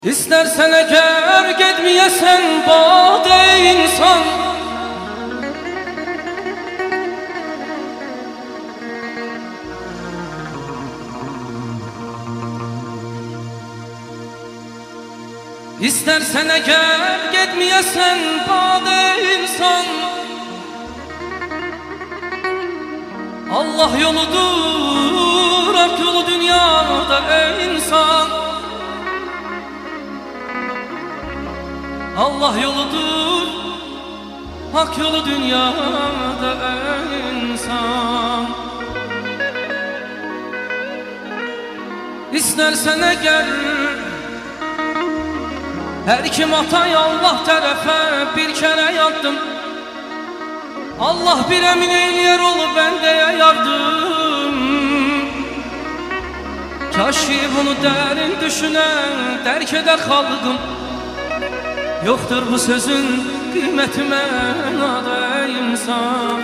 İstersen eğer gitmeyesen bade insan, İstersen eğer gitmeyesen bade insan, Allah yoludur, hak yolu dünyada ey insan. Allah yoludur, hak yolu dünyada ey insan. İstersen eğer her kim atay Allah terefe bir kere yattım, Allah bir emin eyler olup bendeye yardım. Kaşi bunu derin düşünen derk eder kaldım. Yoktur bu sözün kıymeti mənada insan.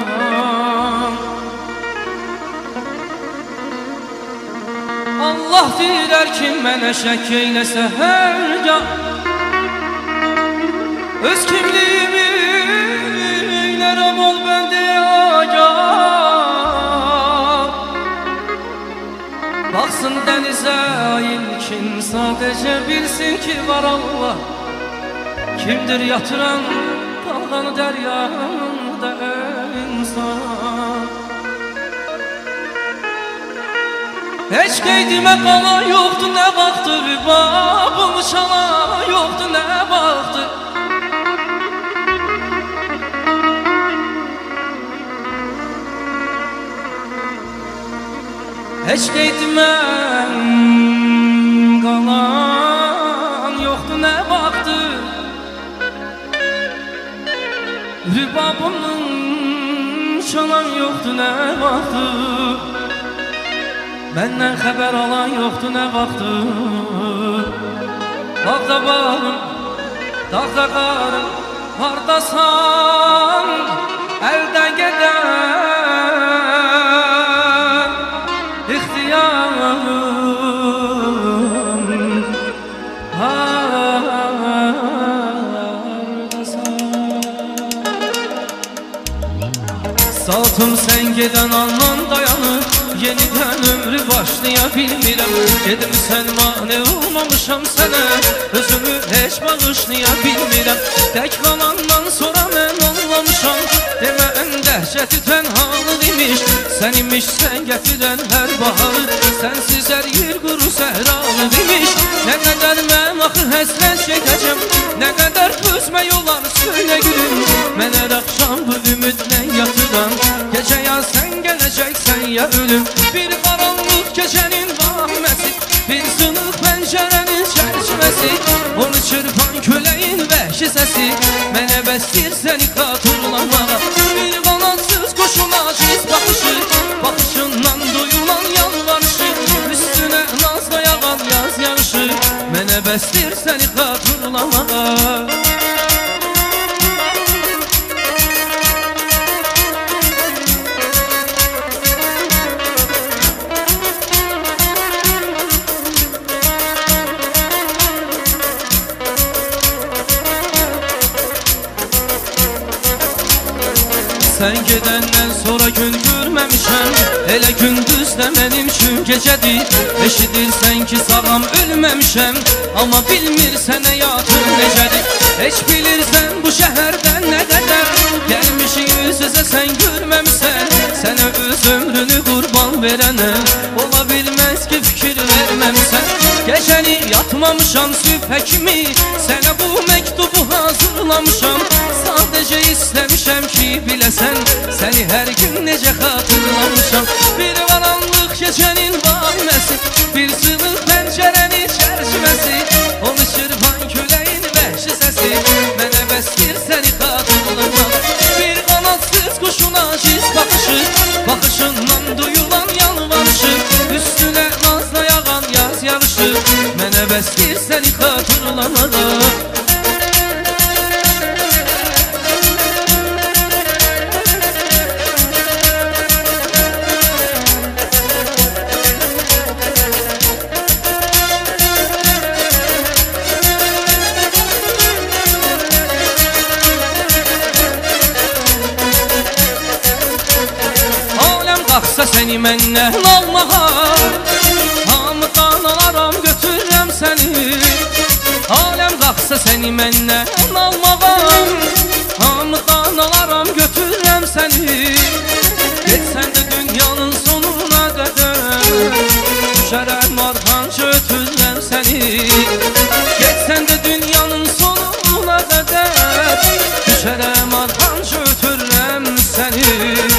Allah diler ki mənə şək eyləsə hər ya, öz kimliğimi eylərəm ol bəndə agah. Baxsın dənizə ilkin sadəcə bilsin ki var Allah, kimdir yatıran dalğanı dəryada insan. Heç qeydimə qala yoxdur nə vaxtdır, babımı çala yoxdur nə vaxtdır. Heç qeydimə qalan yoxdur nə vaxtdır, rübabımın çalan yoxdur nə vaxtdır. Məndən xəbər alan yoxdur nə vaxtdır. Bağda bağım, dağda qarım, hardasan əldən gedən ixtiyarım hardasan. Saatım sən gedən andan dayanır, yeniden ömrü başlaya bilmirəm. Gedim sən mane olmamışam sənə, özümü heç bağışlaya bilmirəm. Tək qalandan sonra mən anlamışam, demə ən dəhşəti tənhalıq imiş. Sən imiş sən gətirən hər baharı, sənsiz hər yer quru səhralıq imiş. Nə qədər mən axı həsrət çəkəcəm, nə qədər özmək olar söylə gülüm. Mən hər axşam bu ümidlə yatıram, gecə ya sən gələcəksən ya ölüm. Bir qaranlıq gecənin vahməsi, bir sınıq pəncərənin çərçiməsi, onu çırpan köləyin vəhşi səsi mənə bəsdir səni xatırlamağa. Bir qanadsız qoşuna ciz baxışı, baxışından duyulan yalvarışı, üstünə nazla yağan yaz yağışı mənə bəsdir səni xatırlamağa. Sən gedəndən sonra gün görməmişəm, elə gündüz də mənim üçün gecədir. Eşidirsən ki sağam ölməmişəm, amma bilmirsən həyatım necədir. Heç bilirsən bu şəhərdən nə qədər gəlmişik üz üzə sən görməmişsən. Sənə öz ömrünü qurban verənəm, ola bilməz ki fikir verməmişsən. Gecəni yatmamışam sübhə kimi, sənə bu məktubu hazırlamışam. Sadəcə istəmişəm ki biləsən, səni hər gün necə xatırlamışam. Bir qaranlıq gecənin vahməsi, bir sınıq pəncərənin çərçiməsi, onu çırpan köləyin vəhşi səsi mənə bəsdir səni xatırlamaq. Bir qanadsız quşun aciz baxışı, baxışından duyulan yalvarışı, üstünə nazla yağan yaz yağışı mənə bəsdir səni xatırlamağa. seni məndən almağa, hamıdan alaram götürürəm səni. Aləm qalxsa səni məndən almağa, hamıdan alaram götürürəm səni. Getsən də dünyanın sonuna qədər, düşərəm arxanca ötürürəm səni. Getsən də dünyanın sonuna qədər, düşərəm arxanca ötürürəm səni.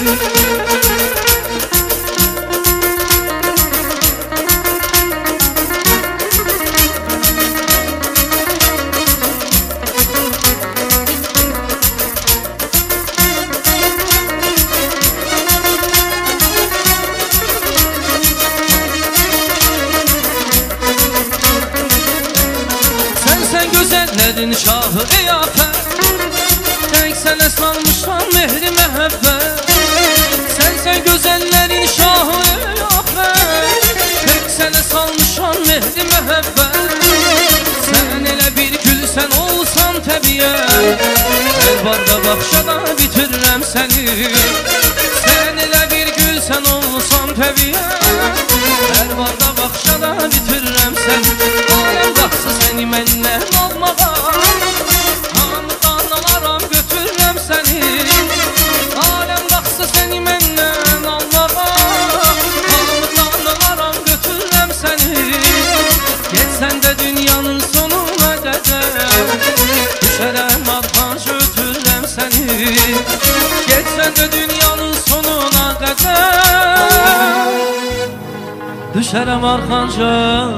Sen gözəllərin şahı ey afət, tək sənə salmışam mehri məhəbbət. Sen gözəllərin şahı ey afət, tək sənə salmışam mehri məhəbbət. Sən elə bir gülsən olsan təbiət, hər barda baxşada bitirürəm səni. Sən elə bir gülsən olsan təbiət, hər barda baxşada bitirürəm səni. Aləm qalxsa səni məndən almağa, hamıdan alaram götürürəm səni. Aləm qalxsa səni məndən almağa, hamıdan alaram götürürəm səni. Getsən də dünyanın sonuna qədər, düşərəm arxanca ötürürəm səni. Getsən də dünyanın sonuna qədər, düşərəm arxanca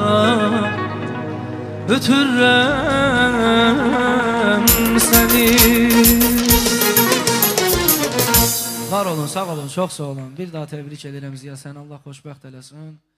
ötürürəm səni. Var olun, sağ olun, çox sağ olun. Bir daha təbrik edirəm Ziya, səni Allah xoşbəxt eləsin.